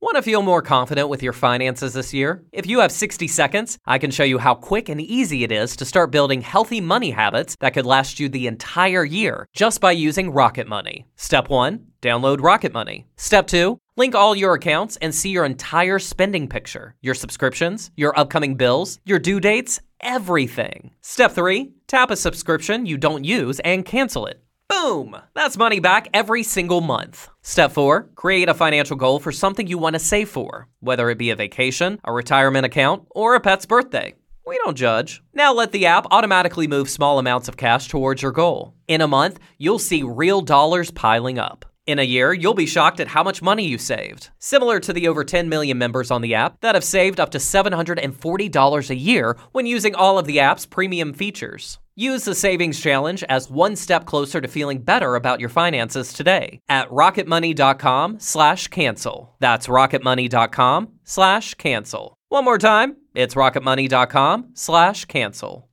Want to feel more confident with your finances this year? If you have 60 seconds, I can show you how quick and easy it is to start building healthy money habits that could last you the entire year just by using Rocket Money. Step 1, download Rocket Money. Step 2, link all your accounts and see your entire spending picture, your subscriptions, your upcoming bills, your due dates, everything. Step 3, tap a subscription you don't use and cancel it. Boom! That's money back every single month. Step 4, create a financial goal for something you want to save for, whether it be a vacation, a retirement account, or a pet's birthday. We don't judge. Now let the app automatically move small amounts of cash towards your goal. In a month, you'll see real dollars piling up. In a year, you'll be shocked at how much money you saved. Similar to the over 10 million members on the app that have saved up to $740 a year when using all of the app's premium features. Use the Savings Challenge as one step closer to feeling better about your finances today at rocketmoney.com/cancel. That's rocketmoney.com/cancel. One more time, it's rocketmoney.com/cancel.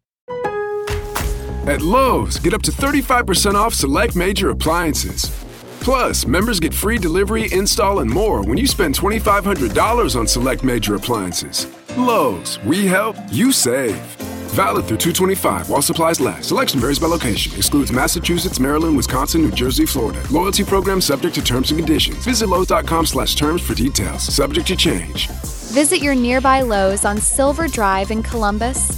At Lowe's, get up to 35% off select major appliances. Plus, members get free delivery, install, and more when you spend $2,500 on select major appliances. Lowe's, we help, you save. Valid through 2/25 while supplies last. Selection varies by location. Excludes Massachusetts, Maryland, Wisconsin, New Jersey, Florida. Loyalty program subject to terms and conditions. Visit Lowe's.com/terms for details. Subject to change. Visit your nearby Lowe's on Silver Drive in Columbus.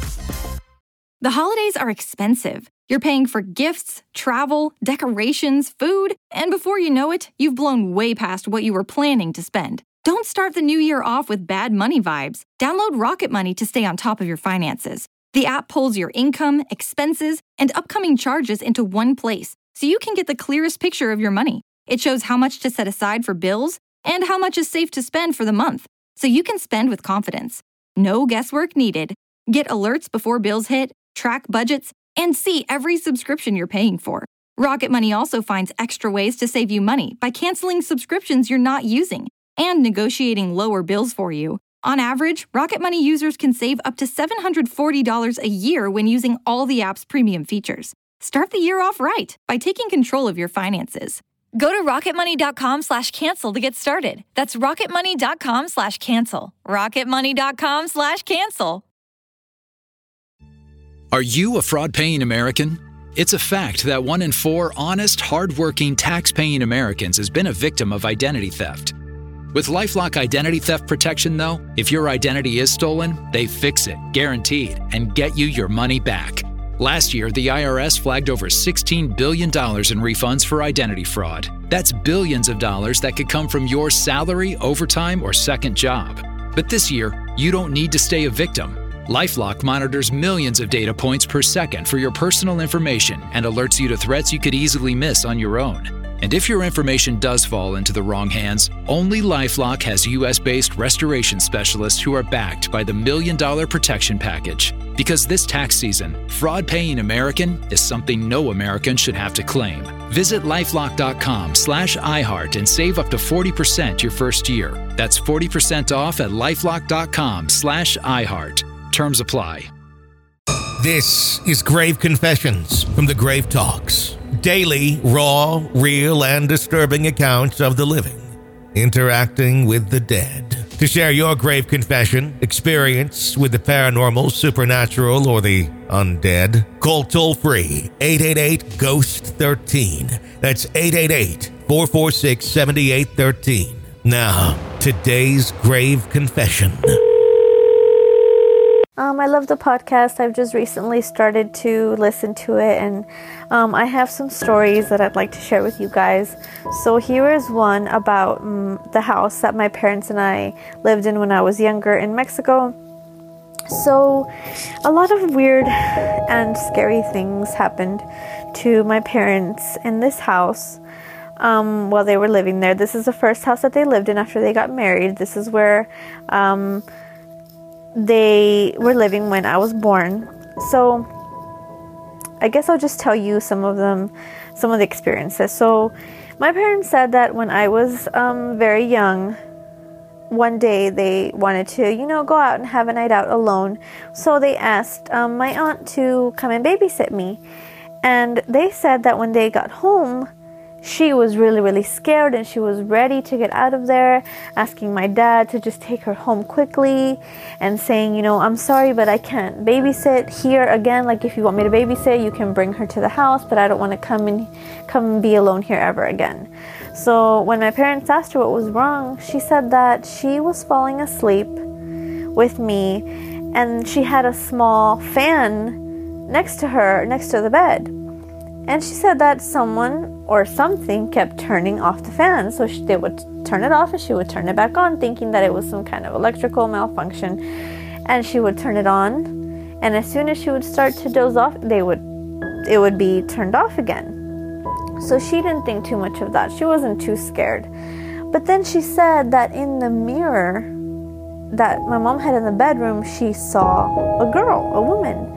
The holidays are expensive. You're paying for gifts, travel, decorations, food, and before you know it, you've blown way past what you were planning to spend. Don't start the new year off with bad money vibes. Download Rocket Money to stay on top of your finances. The app pulls your income, expenses, and upcoming charges into one place, so you can get the clearest picture of your money. It shows how much to set aside for bills and how much is safe to spend for the month, so you can spend with confidence. No guesswork needed. Get alerts before bills hit, track budgets, and see every subscription you're paying for. Rocket Money also finds extra ways to save you money by canceling subscriptions you're not using and negotiating lower bills for you. On average, Rocket Money users can save up to $740 a year when using all the app's premium features. Start the year off right by taking control of your finances. Go to rocketmoney.com/cancel to get started. That's rocketmoney.com/cancel. rocketmoney.com/cancel. Are you a fraud-paying American? It's a fact that 1 in 4 honest, hard-working, tax-paying Americans has been a victim of identity theft. With LifeLock Identity Theft Protection, though, if your identity is stolen, they fix it, guaranteed, and get you your money back. Last year, the IRS flagged over $16 billion in refunds for identity fraud. That's billions of dollars that could come from your salary, overtime, or second job. But this year, you don't need to stay a victim. LifeLock monitors millions of data points per second for your personal information and alerts you to threats you could easily miss on your own. And if your information does fall into the wrong hands, only LifeLock has US-based restoration specialists who are backed by the $1 Million Protection Package. Because this tax season, fraud-paying American is something no American should have to claim. Visit LifeLock.com/iHeart and save up to 40% your first year. That's 40% off at LifeLock.com/iHeart. Terms apply. This is Grave Confessions from the Grave Talks. Daily, raw, real, and disturbing accounts of the living interacting with the dead. To share your grave confession, experience with the paranormal, supernatural, or the undead, call toll-free 888-GHOST-13. That's 888-446-7813. Now, today's grave confession. I love the podcast. I've just recently started to listen to it, and I have some stories that I'd like to share with you guys. So here is one about the house that my parents and I lived in when I was younger in Mexico. So a lot of weird and scary things happened to my parents in this house while they were living there. This is the first house that they lived in after they got married. This is where they were living when I was born. So I guess I'll just tell you some of the experiences. So my parents said that when I was very young, one day they wanted to, go out and have a night out alone. So they asked my aunt to come and babysit me. And they said that when they got home, she was really, really scared, and she was ready to get out of there, asking my dad to just take her home quickly and saying, you know, I'm sorry, but I can't babysit here again. Like, if you want me to babysit, you can bring her to the house, but I don't want to come and be alone here ever again. So when my parents asked her what was wrong, she said that she was falling asleep with me, and she had a small fan next to the bed. And she said that someone or something kept turning off the fan. So they would turn it off and she would turn it back on, thinking that it was some kind of electrical malfunction. And she would turn it on, and as soon as she would start to doze off, it would be turned off again. So she didn't think too much of that. She wasn't too scared. But then she said that in the mirror that my mom had in the bedroom, she saw a girl, a woman.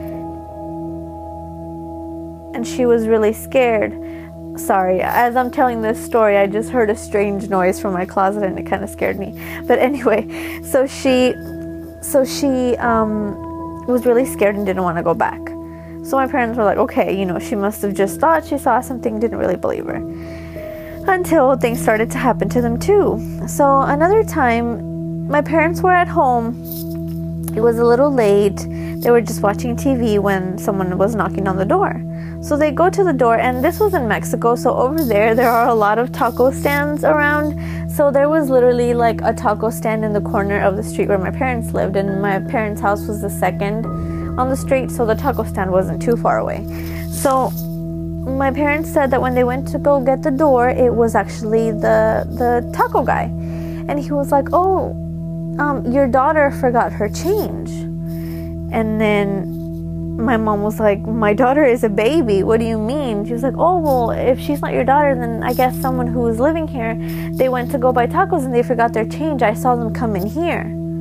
And she was really scared. Sorry, as I'm telling this story, I just heard a strange noise from my closet and it kind of scared me. But anyway, so she was really scared and didn't want to go back. So my parents were like, okay, you know, she must have just thought she saw something, didn't really believe her. Until things started to happen to them too. So another time, my parents were at home. It was a little late. They were just watching TV when someone was knocking on the door. So they go to the door, and this was in Mexico, so over there are a lot of taco stands around. So there was literally like a taco stand in the corner of the street where my parents lived, and my parents' house was the second on the street, so the taco stand wasn't too far away. So my parents said that when they went to go get the door, it was actually the taco guy. And he was like, oh, your daughter forgot her change. And then my mom was like, my daughter is a baby. What do you mean? She was like, oh, well, if she's not your daughter, then I guess someone who was living here, they went to go buy tacos and they forgot their change. I saw them come in here.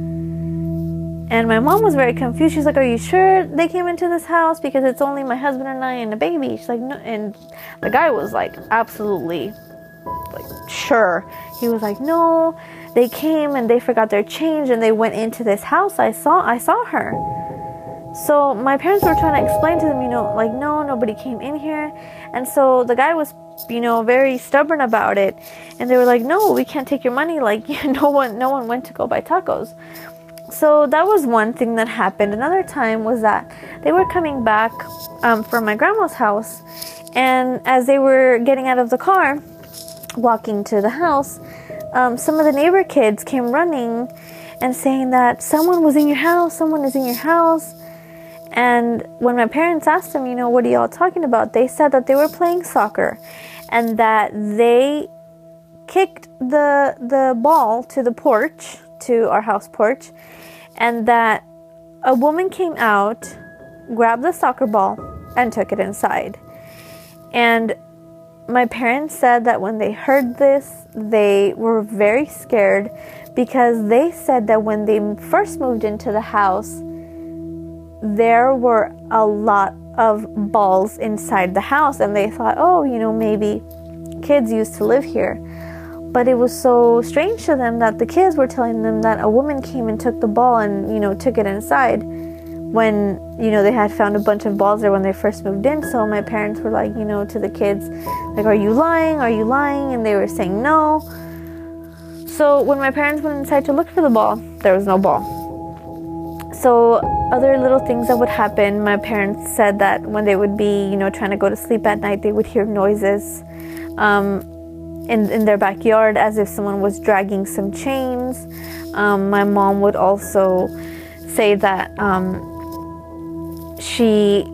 And my mom was very confused. She's like, are you sure they came into this house? Because it's only my husband and I and a baby. She's like, no. And the guy was like, absolutely, like, sure. He was like, no, they came and they forgot their change and they went into this house. I saw her. So my parents were trying to explain to them, you know, like, no, nobody came in here. And so the guy was, you know, very stubborn about it. And they were like, no, we can't take your money. Like, no one went to go buy tacos. So that was one thing that happened. Another time was that they were coming back from my grandma's house. And as they were getting out of the car, walking to the house, some of the neighbor kids came running and saying that someone was in your house, someone is in your house. And when my parents asked them, you know, what are y'all talking about? They said that they were playing soccer and that they kicked the ball to the porch, to our house porch, and that a woman came out, grabbed the soccer ball, and took it inside. And my parents said that when they heard this, they were very scared because they said that when they first moved into the house, there were a lot of balls inside the house, and they thought, oh, you know, maybe kids used to live here. But it was so strange to them that the kids were telling them that a woman came and took the ball and, you know, took it inside when, you know, they had found a bunch of balls there when they first moved in. So my parents were like, you know, to the kids, like, are you lying? Are you lying? And they were saying no. So when my parents went inside to look for the ball, there was no ball. So other little things that would happen, my parents said that when they would be, you know, trying to go to sleep at night, they would hear noises in their backyard as if someone was dragging some chains. My mom would also say that she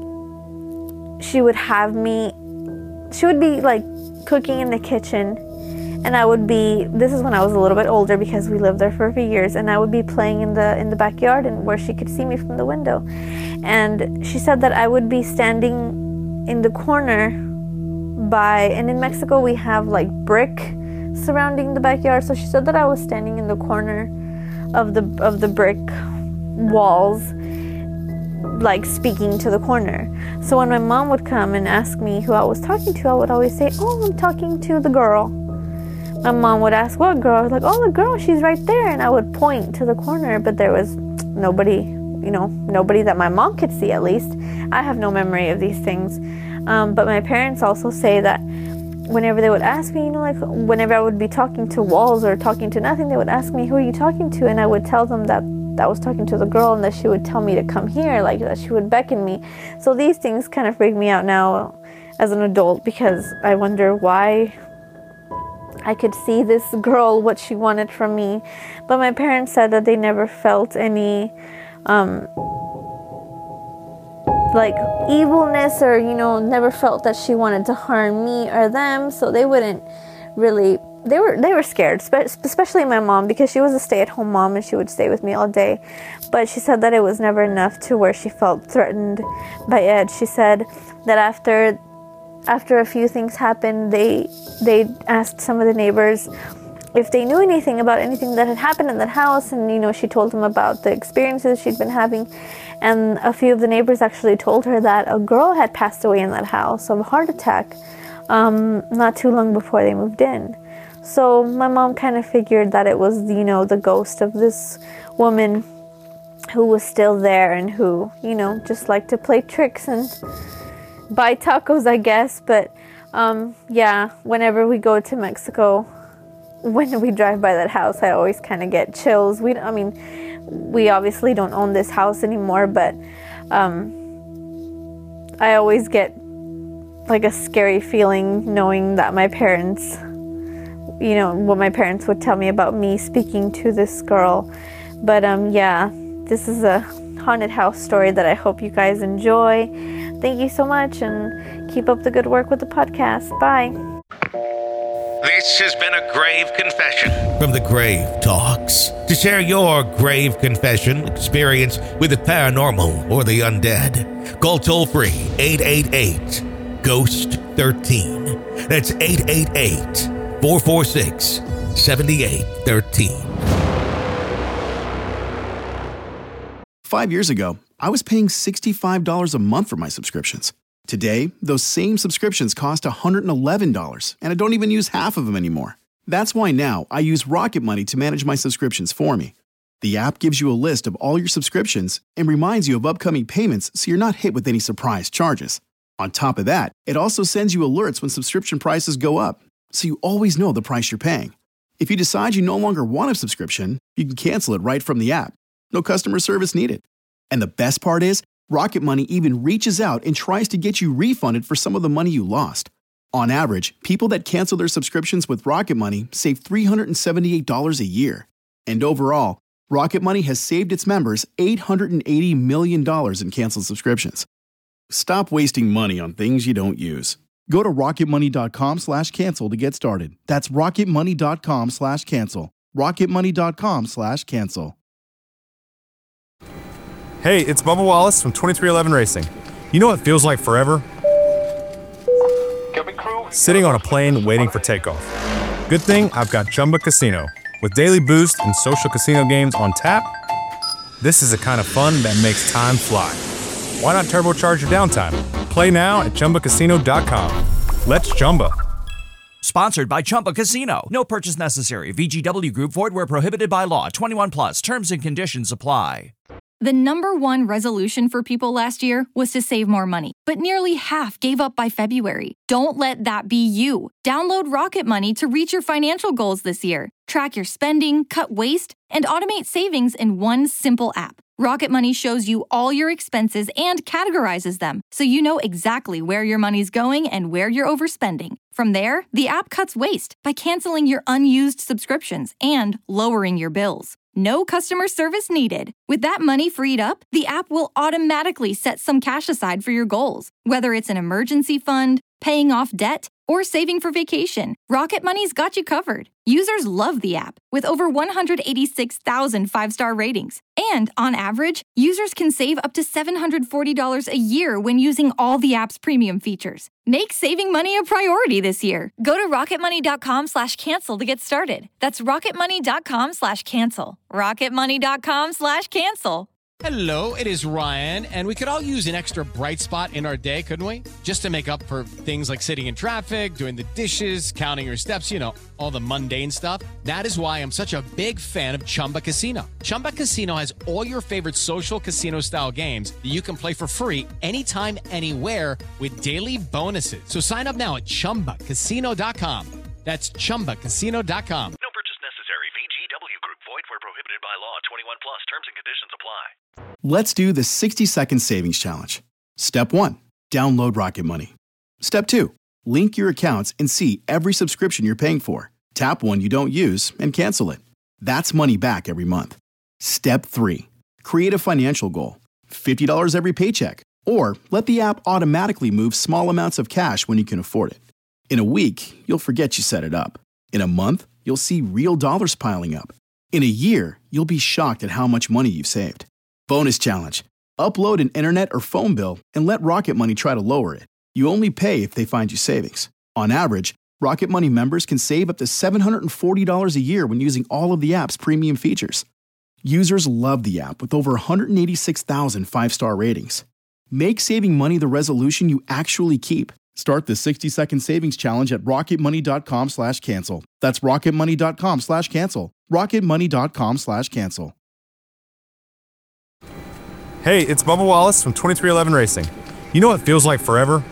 would be like cooking in the kitchen, and I would be, this is when I was a little bit older because we lived there for a few years, and I would be playing in the backyard and where she could see me from the window. And she said that I would be standing in the corner and in Mexico we have like brick surrounding the backyard. So she said that I was standing in the corner of the brick walls, like speaking to the corner. So when my mom would come and ask me who I was talking to, I would always say, oh, I'm talking to the girl. My mom would ask, what girl? I was like, oh, the girl, she's right there. And I would point to the corner, but there was nobody, you know, nobody that my mom could see, at least. I have no memory of these things. But my parents also say that whenever they would ask me, like whenever I would be talking to walls or talking to nothing, they would ask me, who are you talking to? And I would tell them that I was talking to the girl and that she would tell me to come here, like that she would beckon me. So these things kind of freak me out now as an adult, because I wonder why I could see this girl, what she wanted from me. But my parents said that they never felt any like evilness, or never felt that she wanted to harm me or them. So they wouldn't really, they were scared, especially my mom, because she was a stay-at-home mom and she would stay with me all day. But she said that it was never enough to where she felt threatened by Ed. She said that after a few things happened, they asked some of the neighbors if they knew anything about anything that had happened in that house, and she told them about the experiences she'd been having. And a few of the neighbors actually told her that a girl had passed away in that house of a heart attack not too long before they moved in. So my mom kind of figured that it was the ghost of this woman who was still there, and who just liked to play tricks and buy tacos, I guess. But yeah, whenever we go to Mexico, when we drive by that house, I always kind of get chills. We obviously don't own this house anymore, but I always get like a scary feeling knowing that my parents, what my parents would tell me about me speaking to this girl. But yeah, this is a haunted house story that I hope you guys enjoy. Thank you so much, and keep up the good work with the podcast. Bye. This has been a grave confession from the Grave Talks. To share your grave confession experience with the paranormal or the undead, call toll-free 888-GHOST-13. That's 888-446-7813. 5 years ago, I was paying $65 a month for my subscriptions. Today, those same subscriptions cost $111, and I don't even use half of them anymore. That's why now I use Rocket Money to manage my subscriptions for me. The app gives you a list of all your subscriptions and reminds you of upcoming payments, so you're not hit with any surprise charges. On top of that, it also sends you alerts when subscription prices go up, so you always know the price you're paying. If you decide you no longer want a subscription, you can cancel it right from the app. No customer service needed. And the best part is, Rocket Money even reaches out and tries to get you refunded for some of the money you lost. On average, people that cancel their subscriptions with Rocket Money save $378 a year. And overall, Rocket Money has saved its members $880 million in canceled subscriptions. Stop wasting money on things you don't use. Go to rocketmoney.com/cancel to get started. That's rocketmoney.com/cancel. rocketmoney.com/cancel. Hey, it's Bubba Wallace from 2311 Racing. You know what feels like forever? Sitting on a plane waiting for takeoff. Good thing I've got Chumba Casino. With daily boost and social casino games on tap, this is the kind of fun that makes time fly. Why not turbocharge your downtime? Play now at ChumbaCasino.com. Let's Chumba. Sponsored by Chumba Casino. No purchase necessary. VGW Group. Void where prohibited by law. 21 plus. Terms and conditions apply. The number one resolution for people last year was to save more money, but nearly half gave up by February. Don't let that be you. Download Rocket Money to reach your financial goals this year. Track your spending, cut waste, and automate savings in one simple app. Rocket Money shows you all your expenses and categorizes them, so you know exactly where your money's going and where you're overspending. From there, the app cuts waste by canceling your unused subscriptions and lowering your bills. No customer service needed. With that money freed up, the app will automatically set some cash aside for your goals. Whether it's an emergency fund, paying off debt, or saving for vacation, Rocket Money's got you covered. Users love the app, with over 186,000 five-star ratings. And on average, users can save up to $740 a year when using all the app's premium features. Make saving money a priority this year. Go to rocketmoney.com/cancel to get started. That's rocketmoney.com/cancel. rocketmoney.com/cancel. Hello, it is Ryan, and we could all use an extra bright spot in our day, couldn't we? Just to make up for things like sitting in traffic, doing the dishes, counting your steps, all the mundane stuff. That is why I'm such a big fan of Chumba Casino. Chumba Casino has all your favorite social casino-style games that you can play for free anytime, anywhere with daily bonuses. So sign up now at ChumbaCasino.com. That's ChumbaCasino.com. No purchase necessary. VGW Group. Void where prohibited by law. 21 plus. Terms and conditions apply. Let's do the 60-second savings challenge. Step 1. Download Rocket Money. Step 2. Link your accounts and see every subscription you're paying for. Tap one you don't use and cancel it. That's money back every month. Step 3. Create a financial goal. $50 every paycheck. Or let the app automatically move small amounts of cash when you can afford it. In a week, you'll forget you set it up. In a month, you'll see real dollars piling up. In a year, you'll be shocked at how much money you've saved. Bonus challenge. Upload an internet or phone bill and let Rocket Money try to lower it. You only pay if they find you savings. On average, Rocket Money members can save up to $740 a year when using all of the app's premium features. Users love the app with over 186,000 five-star ratings. Make saving money the resolution you actually keep. Start the 60-second savings challenge at rocketmoney.com/cancel. That's rocketmoney.com/cancel. rocketmoney.com/cancel. Hey, it's Bubba Wallace from 2311 Racing. You know what feels like forever?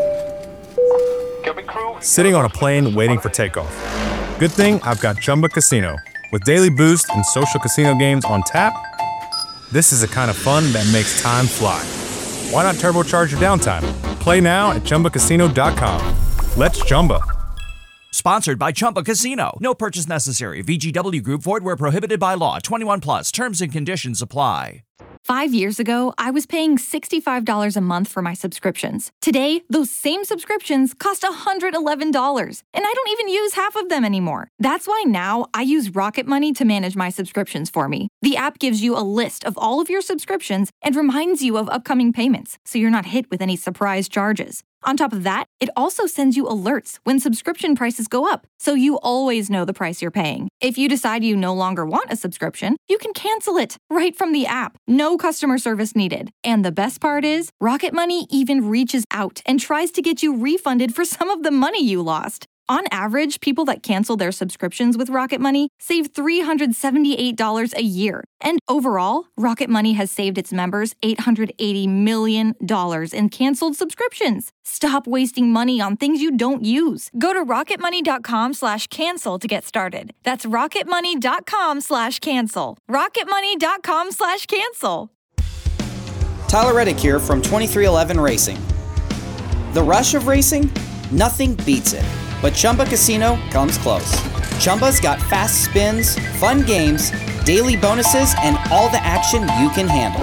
Sitting on a plane waiting for takeoff. Good thing I've got Chumba Casino. With daily boost and social casino games on tap, this is the kind of fun that makes time fly. Why not turbocharge your downtime? Play now at ChumbaCasino.com. Let's Chumba. Sponsored by Chumba Casino. No purchase necessary. VGW Group. Void where prohibited by law. 21 plus. Terms and conditions apply. 5 years ago, I was paying $65 a month for my subscriptions. Today, those same subscriptions cost $111, and I don't even use half of them anymore. That's why now I use Rocket Money to manage my subscriptions for me. The app gives you a list of all of your subscriptions and reminds you of upcoming payments, so you're not hit with any surprise charges. On top of that, it also sends you alerts when subscription prices go up, so you always know the price you're paying. If you decide you no longer want a subscription, you can cancel it right from the app. No customer service needed. And the best part is, Rocket Money even reaches out and tries to get you refunded for some of the money you lost. On average, people that cancel their subscriptions with Rocket Money save $378 a year. And overall, Rocket Money has saved its members $880 million in canceled subscriptions. Stop wasting money on things you don't use. Go to rocketmoney.com/cancel to get started. That's rocketmoney.com/cancel. rocketmoney.com/cancel. Tyler Reddick here from 2311 Racing. The rush of racing? Nothing beats it. But Chumba Casino comes close. Chumba's got fast spins, fun games, daily bonuses, and all the action you can handle.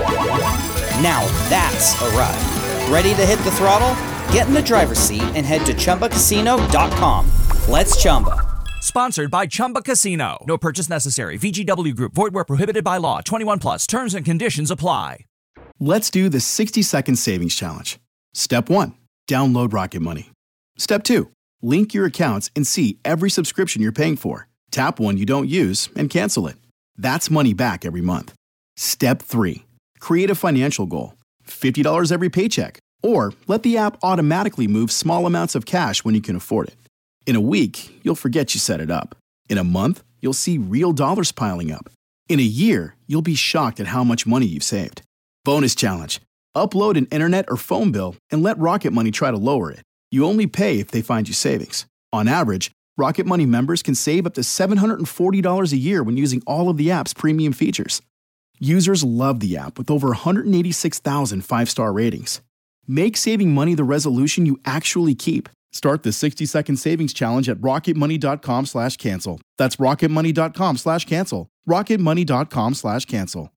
Now that's a ride. Ready to hit the throttle? Get in the driver's seat and head to ChumbaCasino.com. Let's Chumba. Sponsored by Chumba Casino. No purchase necessary. VGW Group. Void where prohibited by law. 21 plus. Terms and conditions apply. Let's do the 60-second savings challenge. Step 1. Download Rocket Money. Step 2. Link your accounts and see every subscription you're paying for. Tap one you don't use and cancel it. That's money back every month. Step 3. Create a financial goal. $50 every paycheck. Or let the app automatically move small amounts of cash when you can afford it. In a week, you'll forget you set it up. In a month, you'll see real dollars piling up. In a year, you'll be shocked at how much money you've saved. Bonus challenge. Upload an internet or phone bill and let Rocket Money try to lower it. You only pay if they find you savings. On average, Rocket Money members can save up to $740 a year when using all of the app's premium features. Users love the app with over 186,000 five-star ratings. Make saving money the resolution you actually keep. Start the 60-second savings challenge at rocketmoney.com/cancel. That's rocketmoney.com/cancel. rocketmoney.com/cancel.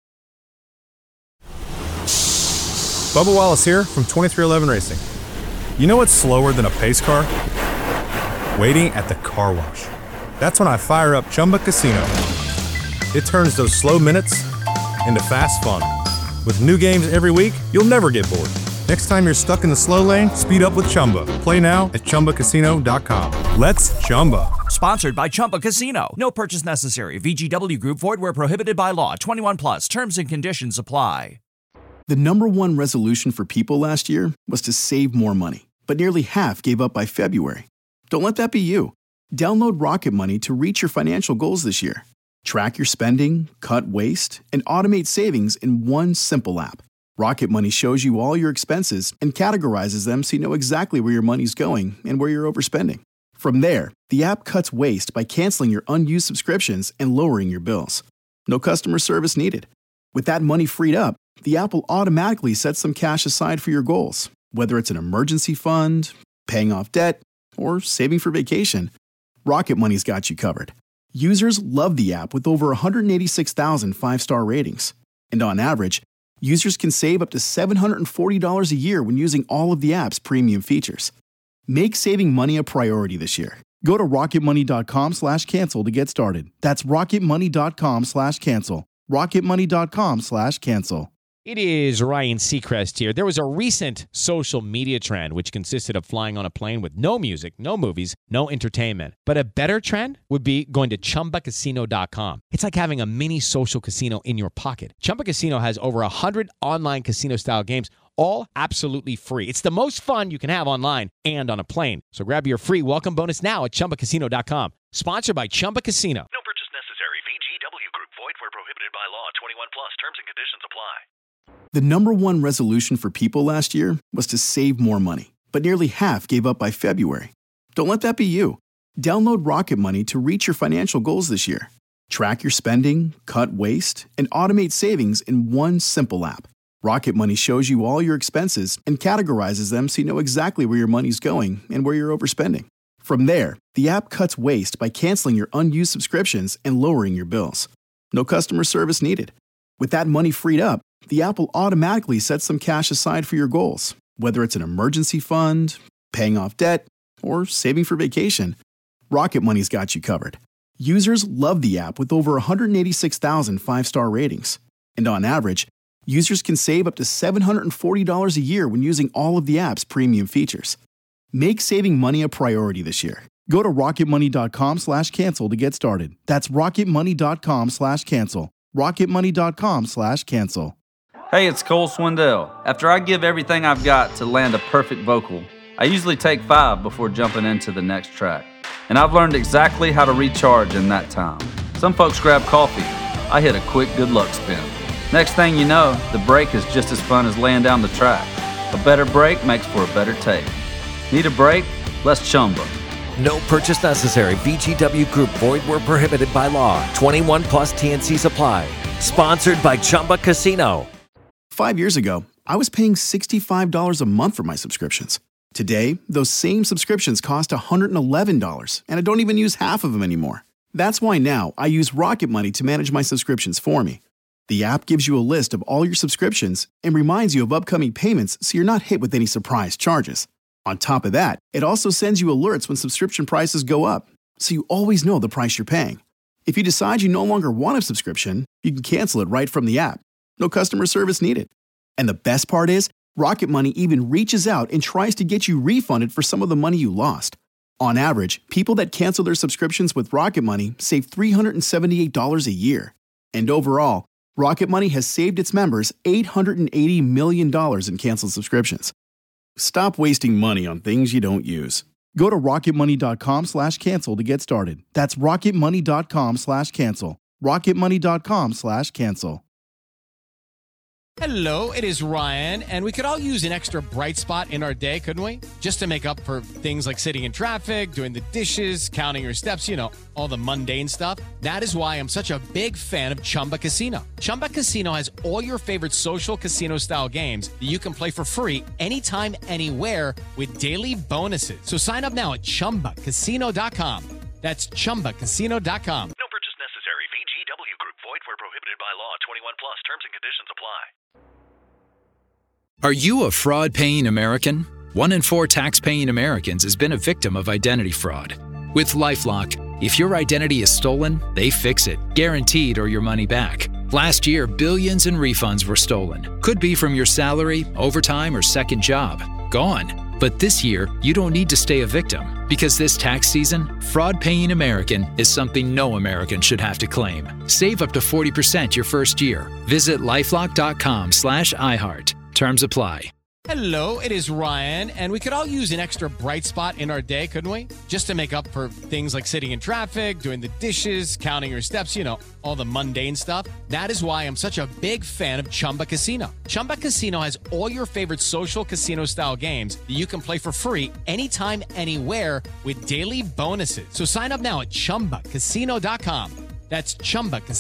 Bubba Wallace here from 2311 Racing. You know what's slower than a pace car? Waiting at the car wash. That's when I fire up Chumba Casino. It turns those slow minutes into fast fun. With new games every week, you'll never get bored. Next time you're stuck in the slow lane, speed up with Chumba. Play now at ChumbaCasino.com. Let's Chumba. Sponsored by Chumba Casino. No purchase necessary. VGW Group. Void where prohibited by law. 21 plus. Terms and conditions apply. The number one resolution for people last year was to save more money, but nearly half gave up by February. Don't let that be you. Download Rocket Money to reach your financial goals this year. Track your spending, cut waste, and automate savings in one simple app. Rocket Money shows you all your expenses and categorizes them so you know exactly where your money's going and where you're overspending. From there, the app cuts waste by canceling your unused subscriptions and lowering your bills. No customer service needed. With that money freed up, the app will automatically set some cash aside for your goals, whether it's an emergency fund, paying off debt, or saving for vacation. Rocket Money's got you covered. Users love the app with over 186,000 five-star ratings. And on average, users can save up to $740 a year when using all of the app's premium features. Make saving money a priority this year. Go to rocketmoney.com/cancel to get started. That's rocketmoney.com/cancel. rocketmoney.com/cancel. It is Ryan Seacrest here. There was a recent social media trend which consisted of flying on a plane with no music, no movies, no entertainment. But a better trend would be going to ChumbaCasino.com. It's like having a mini social casino in your pocket. Chumba Casino has over 100 online casino-style games, all absolutely free. It's the most fun you can have online and on a plane. So grab your free welcome bonus now at ChumbaCasino.com. Sponsored by Chumba Casino. No purchase necessary. VGW Group. Void where prohibited by law. 21 plus. Terms and conditions apply. The number one resolution for people last year was to save more money, but nearly half gave up by February. Don't let that be you. Download Rocket Money to reach your financial goals this year. Track your spending, cut waste, and automate savings in one simple app. Rocket Money shows you all your expenses and categorizes them so you know exactly where your money's going and where you're overspending. From there, the app cuts waste by canceling your unused subscriptions and lowering your bills. No customer service needed. With that money freed up, the app will automatically set some cash aside for your goals, whether it's an emergency fund, paying off debt, or saving for vacation. Rocket Money's got you covered. Users love the app with over 186,000 five-star ratings. And on average, users can save up to $740 a year when using all of the app's premium features. Make saving money a priority this year. Go to rocketmoney.com/cancel to get started. That's rocketmoney.com/cancel. rocketmoney.com/cancel. Hey, it's Cole Swindell. After I give everything I've got to land a perfect vocal, I usually take 5 before jumping into the next track. And I've learned exactly how to recharge in that time. Some folks grab coffee. I hit a quick good luck spin. Next thing you know, the break is just as fun as laying down the track. A better break makes for a better take. Need a break? Let's Chumba. No purchase necessary. VGW Group. Void where prohibited by law. 21 plus TNCs apply. Sponsored by Chumba Casino. 5 years ago, I was paying $65 a month for my subscriptions. Today, those same subscriptions cost $111, and I don't even use half of them anymore. That's why now I use Rocket Money to manage my subscriptions for me. The app gives you a list of all your subscriptions and reminds you of upcoming payments so you're not hit with any surprise charges. On top of that, it also sends you alerts when subscription prices go up, so you always know the price you're paying. If you decide you no longer want a subscription, you can cancel it right from the app. No customer service needed. And the best part is, Rocket Money even reaches out and tries to get you refunded for some of the money you lost. On average, people that cancel their subscriptions with Rocket Money save $378 a year. And overall, Rocket Money has saved its members $880 million in canceled subscriptions. Stop wasting money on things you don't use. Go to rocketmoney.com/cancel to get started. That's rocketmoney.com/cancel. rocketmoney.com/cancel. Hello, it is Ryan, and we could all use an extra bright spot in our day, couldn't we? Just to make up for things like sitting in traffic, doing the dishes, counting your steps, all the mundane stuff. That is why I'm such a big fan of Chumba Casino. Chumba Casino has all your favorite social casino-style games that you can play for free anytime, anywhere with daily bonuses. So sign up now at ChumbaCasino.com. That's ChumbaCasino.com. No purchase necessary. VGW Group. Void where prohibited by law. 21 plus. Terms and conditions apply. Are you a fraud-paying American? 1 in 4 tax-paying Americans has been a victim of identity fraud. With LifeLock, if your identity is stolen, they fix it, guaranteed, or your money back. Last year, billions in refunds were stolen. Could be from your salary, overtime, or second job. Gone. But this year, you don't need to stay a victim, because this tax season, fraud-paying American is something no American should have to claim. Save up to 40% your first year. Visit lifelock.com/iHeart. Terms apply. Hello, it is Ryan, and we could all use an extra bright spot in our day, couldn't we? Just to make up for things like sitting in traffic, doing the dishes, counting your steps, all the mundane stuff. That is why I'm such a big fan of Chumba Casino. Chumba Casino has all your favorite social casino-style games that you can play for free anytime, anywhere with daily bonuses. So sign up now at ChumbaCasino.com. That's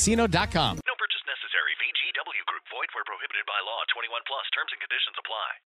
ChumbaCasino.com. No purchase necessary. VGW Group. Void where prohibited by law. 21 plus. Terms and conditions apply.